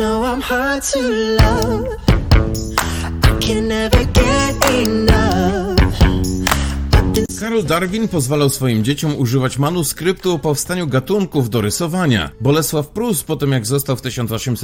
know I'm hard to love. I can never get enough. Carl Darwin pozwalał swoim dzieciom używać manuskryptu o powstaniu gatunków do rysowania. Bolesław Prus, po tym jak został w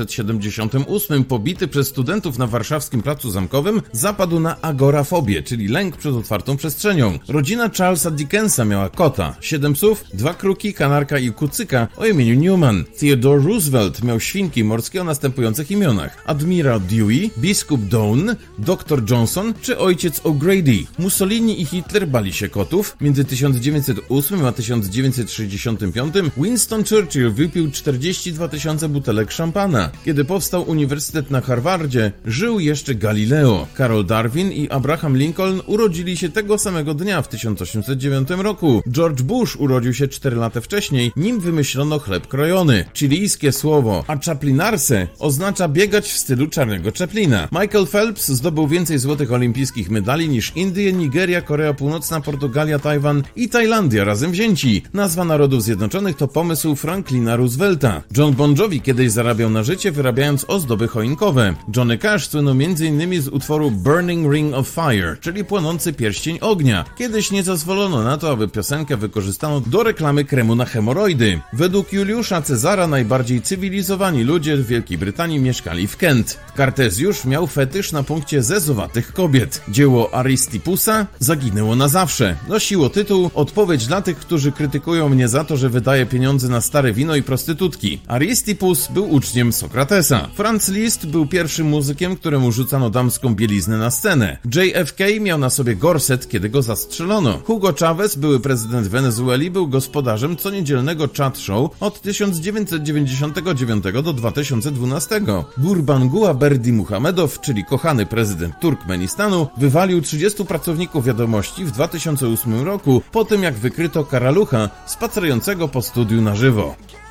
1878 pobity przez studentów na warszawskim Placu Zamkowym, zapadł na agorafobię, czyli lęk przed otwartą przestrzenią. Rodzina Charlesa Dickensa miała kota, 7 psów, 2 kruki, kanarka i kucyka o imieniu Newman. Theodore Roosevelt miał świnki morskie o następujących imionach: admirał Dewey, biskup Doane, dr Johnson czy ojciec O'Grady. Mussolini i Hitler bali się kotów. Między 1908 a 1965 Winston Churchill wypił 42 000 butelek szampana. Kiedy powstał Uniwersytet na Harvardzie, żył jeszcze Galileo. Carol Darwin i Abraham Lincoln urodzili się tego samego dnia w 1809 roku. George Bush urodził się 4 lata wcześniej, nim wymyślono chleb krojony. Chilijskie słowo achaplinarse oznacza biegać w stylu Charlie'ego Chaplina. Michael Phelps zdobył więcej złotych olimpijskich medali niż Indie, Nigeria, Korea Północna, Portugalia, Tajwan i Tajlandia razem wzięci. Nazwa Narodów Zjednoczonych to pomysł Franklina Roosevelta. John Bon Jovi kiedyś zarabiał na życie, wyrabiając ozdoby choinkowe. Johnny Cash słynął m.in. z utworu Burning Ring of Fire, czyli płonący pierścień ognia. Kiedyś nie zezwolono na to, aby piosenkę wykorzystano do reklamy kremu na hemoroidy. Według Juliusza Cezara najbardziej cywilizowani ludzie w Wielkiej Brytanii mieszkali w Kent. Kartezjusz miał fetysz na punkcie zezowatych kobiet. Dzieło Aristipusa zaginęło na zawsze. Nosiło tytuł Odpowiedź dla tych, którzy krytykują mnie za to, że wydaję pieniądze na stare wino i prostytutki. Aristippus był uczniem Sokratesa. Franz Liszt był pierwszym muzykiem, któremu rzucano damską bieliznę na scenę. JFK miał na sobie gorset, kiedy go zastrzelono. Hugo Chavez, były prezydent Wenezueli, był gospodarzem coniedzielnego chat show od 1999 do 2012. Gurbanguła Berdi Muhamedow, czyli kochany prezydent Turkmenistanu, wywalił 30 pracowników wiadomości w 2008 roku, po tym jak wykryto karalucha spacerującego po studiu na żywo.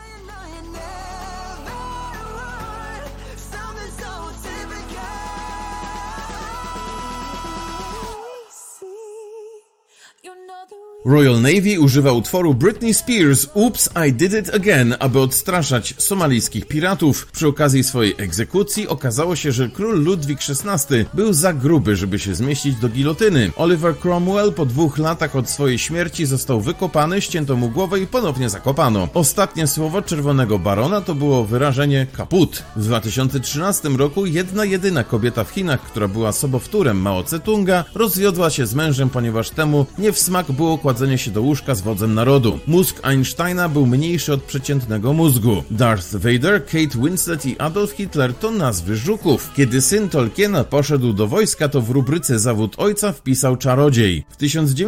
Royal Navy używa utworu Britney Spears Oops, I Did It Again, aby odstraszać somalijskich piratów. Przy okazji swojej egzekucji okazało się, że król Ludwik XVI był za gruby, żeby się zmieścić do gilotyny. Oliver Cromwell po 2 latach od swojej śmierci został wykopany, ścięto mu głowę i ponownie zakopano. Ostatnie słowo czerwonego barona to było wyrażenie kaput. W 2013 roku jedyna kobieta w Chinach, która była sobowtórem Mao Tse-tunga, rozwiodła się z mężem, ponieważ temu nie w smak było kładzenie się do łóżka z wodzem narodu. Mózg Einsteina był mniejszy od przeciętnego mózgu. Darth Vader, Kate Winslet i Adolf Hitler to nazwy żuków. Kiedy syn Tolkiena poszedł do wojska, to w rubryce zawód ojca wpisał czarodziej. W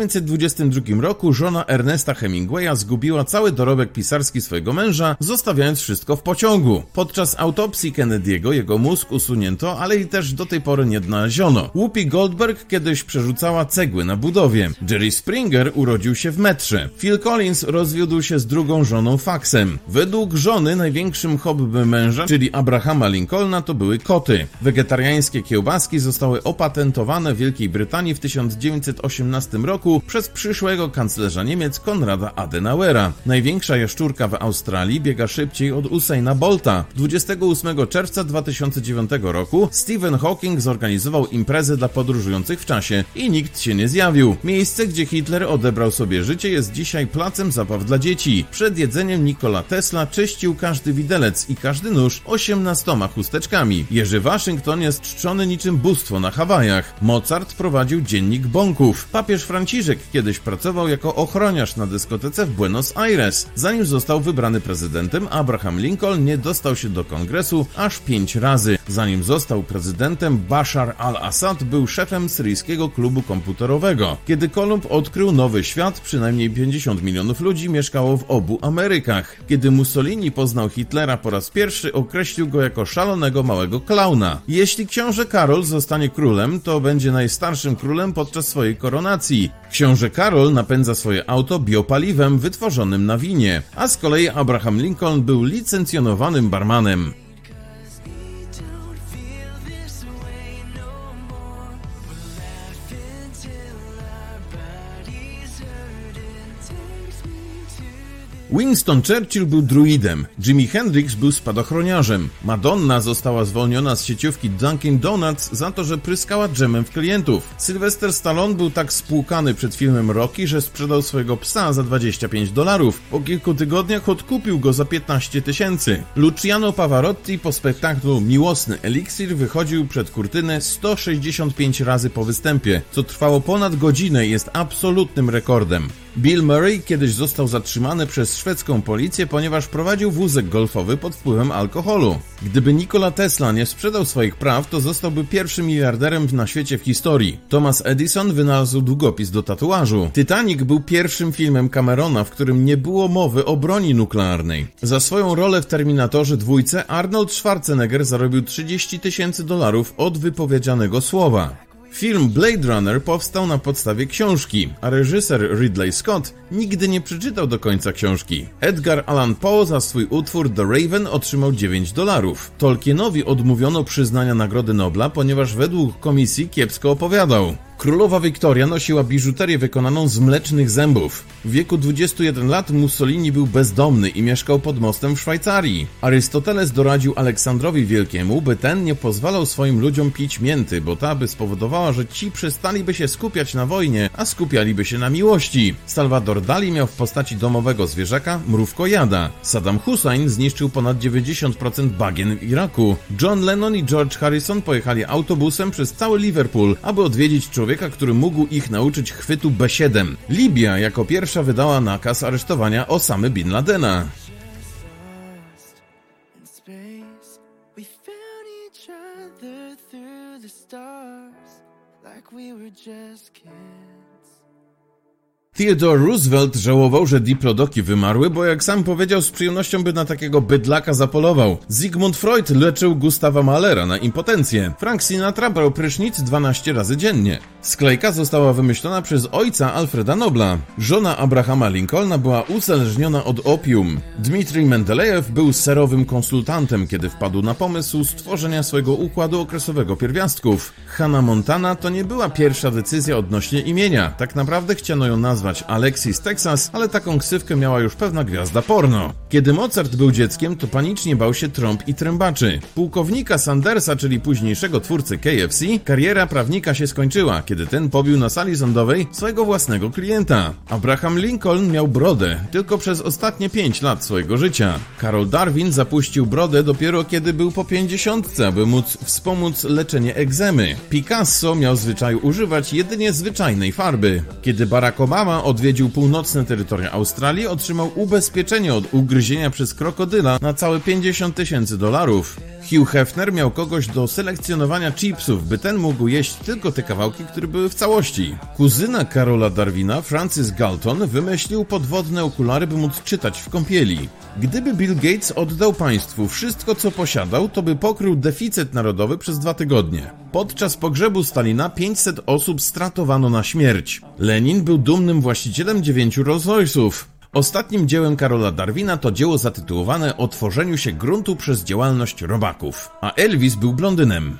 1922 roku żona Ernesta Hemingwaya zgubiła cały dorobek pisarski swojego męża, zostawiając wszystko w pociągu. Podczas autopsji Kennedy'ego jego mózg usunięto, ale i też do tej pory nie odnaleziono. Whoopi Goldberg kiedyś przerzucała cegły na budowie. Jerry Springer urodził się w metrze. Phil Collins rozwiódł się z drugą żoną faksem. Według żony największym hobby męża, czyli Abrahama Lincolna, to były koty. Wegetariańskie kiełbaski zostały opatentowane w Wielkiej Brytanii w 1918 roku przez przyszłego kanclerza Niemiec Konrada Adenauera. Największa jaszczurka w Australii biega szybciej od Usaina Bolta. 28 czerwca 2009 roku Stephen Hawking zorganizował imprezę dla podróżujących w czasie i nikt się nie zjawił. Miejsce, gdzie Hitler odebrał sobie życie, jest dzisiaj placem zabaw dla dzieci. Przed jedzeniem Nikola Tesla czyścił każdy widelec i każdy nóż 18 chusteczkami. Jerzy Waszyngton jest czczony niczym bóstwo na Hawajach. Mozart prowadził dziennik bąków. Papież Franciszek kiedyś pracował jako ochroniarz na dyskotece w Buenos Aires. Zanim został wybrany prezydentem, Abraham Lincoln nie dostał się do kongresu aż 5 razy. Zanim został prezydentem, Bashar al-Assad był szefem syryjskiego klubu komputerowego. Kiedy Kolumb odkrył nowy świat, przynajmniej 50 milionów ludzi mieszkało w obu Amerykach. Kiedy Mussolini poznał Hitlera po raz pierwszy, określił go jako szalonego małego klauna. Jeśli książę Karol zostanie królem, to będzie najstarszym królem podczas swojej koronacji. Książę Karol napędza swoje auto biopaliwem wytworzonym na winie, a z kolei Abraham Lincoln był licencjonowanym barmanem. Winston Churchill był druidem, Jimi Hendrix był spadochroniarzem, Madonna została zwolniona z sieciówki Dunkin' Donuts za to, że pryskała dżemem w klientów. Sylvester Stallone był tak spłukany przed filmem Rocky, że sprzedał swojego psa za $25. Po kilku tygodniach odkupił go za 15 000. Luciano Pavarotti po spektaklu Miłosny Eliksir wychodził przed kurtynę 165 razy po występie, co trwało ponad godzinę i jest absolutnym rekordem. Bill Murray kiedyś został zatrzymany przez szwedzką policję, ponieważ prowadził wózek golfowy pod wpływem alkoholu. Gdyby Nikola Tesla nie sprzedał swoich praw, to zostałby pierwszym miliarderem na świecie w historii. Thomas Edison wynalazł długopis do tatuażu. Titanic był pierwszym filmem Camerona, w którym nie było mowy o broni nuklearnej. Za swoją rolę w Terminatorze 2 Arnold Schwarzenegger zarobił $30 000 od wypowiedzianego słowa. Film Blade Runner powstał na podstawie książki, a reżyser Ridley Scott nigdy nie przeczytał do końca książki. Edgar Allan Poe za swój utwór The Raven otrzymał $9. Tolkienowi odmówiono przyznania Nagrody Nobla, ponieważ według komisji kiepsko opowiadał. Królowa Wiktoria nosiła biżuterię wykonaną z mlecznych zębów. W wieku 21 lat Mussolini był bezdomny i mieszkał pod mostem w Szwajcarii. Arystoteles doradził Aleksandrowi Wielkiemu, by ten nie pozwalał swoim ludziom pić mięty, bo ta by spowodowała, że ci przestaliby się skupiać na wojnie, a skupialiby się na miłości. Salvador Dali miał w postaci domowego zwierzaka mrówkojada. Saddam Hussein zniszczył ponad 90% bagien w Iraku. John Lennon i George Harrison pojechali autobusem przez cały Liverpool, aby odwiedzić człowieka, który mógł ich nauczyć chwytu B7. Libia jako pierwsza wydała nakaz aresztowania Osamy Bin Ladena. Theodore Roosevelt żałował, że diplodoki wymarły, bo jak sam powiedział, z przyjemnością by na takiego bydlaka zapolował. Sigmund Freud leczył Gustawa Mahlera na impotencję. Frank Sinatra brał prysznic 12 razy dziennie. Sklejka została wymyślona przez ojca Alfreda Nobla. Żona Abrahama Lincolna była uzależniona od opium. Dmitrij Mendelejew był serowym konsultantem, kiedy wpadł na pomysł stworzenia swojego układu okresowego pierwiastków. Hannah Montana to nie była pierwsza decyzja odnośnie imienia. Tak naprawdę chciano ją nazwać Alexis Texas, ale taką ksywkę miała już pewna gwiazda porno. Kiedy Mozart był dzieckiem, to panicznie bał się trąb i trębaczy. Pułkownika Sandersa, czyli późniejszego twórcy KFC, kariera prawnika się skończyła, kiedy ten pobił na sali sądowej swojego własnego klienta. Abraham Lincoln miał brodę tylko przez ostatnie 5 lat swojego życia. Karol Darwin zapuścił brodę dopiero kiedy był po 50, aby móc wspomóc leczenie egzemy. Picasso miał zwyczaju używać jedynie zwyczajnej farby. Kiedy Barack Obama odwiedził północne terytoria Australii, otrzymał ubezpieczenie od ugryzienia przez krokodyla na całe $50 000. Hugh Hefner miał kogoś do selekcjonowania chipsów, by ten mógł jeść tylko te kawałki, które były w całości. Kuzyna Karola Darwina, Francis Galton, wymyślił podwodne okulary, by móc czytać w kąpieli. Gdyby Bill Gates oddał państwu wszystko, co posiadał, to by pokrył deficyt narodowy przez 2 tygodnie. Podczas pogrzebu Stalina 500 osób stratowano na śmierć. Lenin był dumnym właścicielem 9 Rolls-Royce'ów. Ostatnim dziełem Karola Darwina to dzieło zatytułowane o tworzeniu się gruntu przez działalność robaków, a Elvis był blondynem.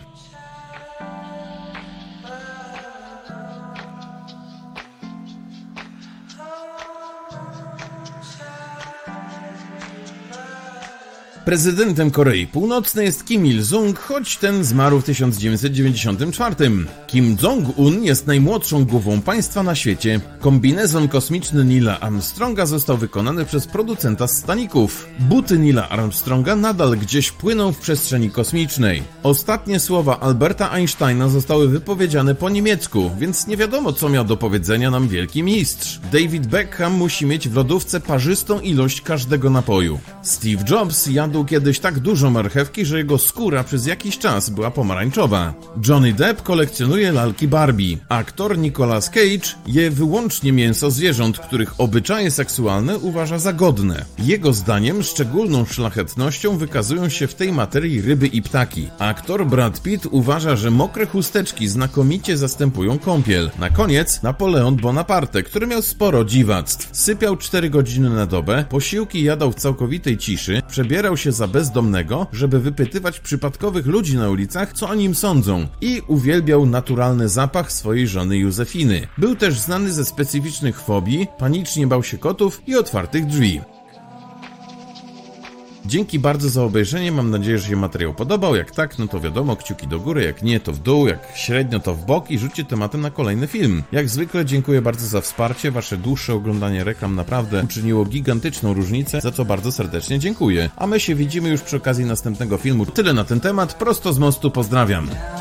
Prezydentem Korei Północnej jest Kim Il-sung, choć ten zmarł w 1994. Kim Jong-un jest najmłodszą głową państwa na świecie. Kombinezon kosmiczny Neila Armstronga został wykonany przez producenta staników. Buty Neila Armstronga nadal gdzieś płyną w przestrzeni kosmicznej. Ostatnie słowa Alberta Einsteina zostały wypowiedziane po niemiecku, więc nie wiadomo, co miał do powiedzenia nam wielki mistrz. David Beckham musi mieć w lodówce parzystą ilość każdego napoju. Steve Jobs jadł kiedyś tak dużo marchewki, że jego skóra przez jakiś czas była pomarańczowa. Johnny Depp kolekcjonuje lalki Barbie. Aktor Nicolas Cage je wyłącznie mięso zwierząt, których obyczaje seksualne uważa za godne. Jego zdaniem szczególną szlachetnością wykazują się w tej materii ryby i ptaki. Aktor Brad Pitt uważa, że mokre chusteczki znakomicie zastępują kąpiel. Na koniec Napoleon Bonaparte, który miał sporo dziwactw. Sypiał 4 godziny na dobę, posiłki jadał w całkowitej ciszy, przebierał się za bezdomnego, żeby wypytywać przypadkowych ludzi na ulicach, co o nim sądzą, i uwielbiał naturalny zapach swojej żony Józefiny. Był też znany ze specyficznych fobii, panicznie bał się kotów i otwartych drzwi. Dzięki bardzo za obejrzenie, mam nadzieję, że się materiał podobał. Jak tak, no to wiadomo, kciuki do góry, jak nie, to w dół, jak średnio, to w bok i rzućcie tematem na kolejny film. Jak zwykle dziękuję bardzo za wsparcie, wasze dłuższe oglądanie reklam naprawdę uczyniło gigantyczną różnicę, za co bardzo serdecznie dziękuję. A my się widzimy już przy okazji następnego filmu. Tyle na ten temat, prosto z mostu, pozdrawiam.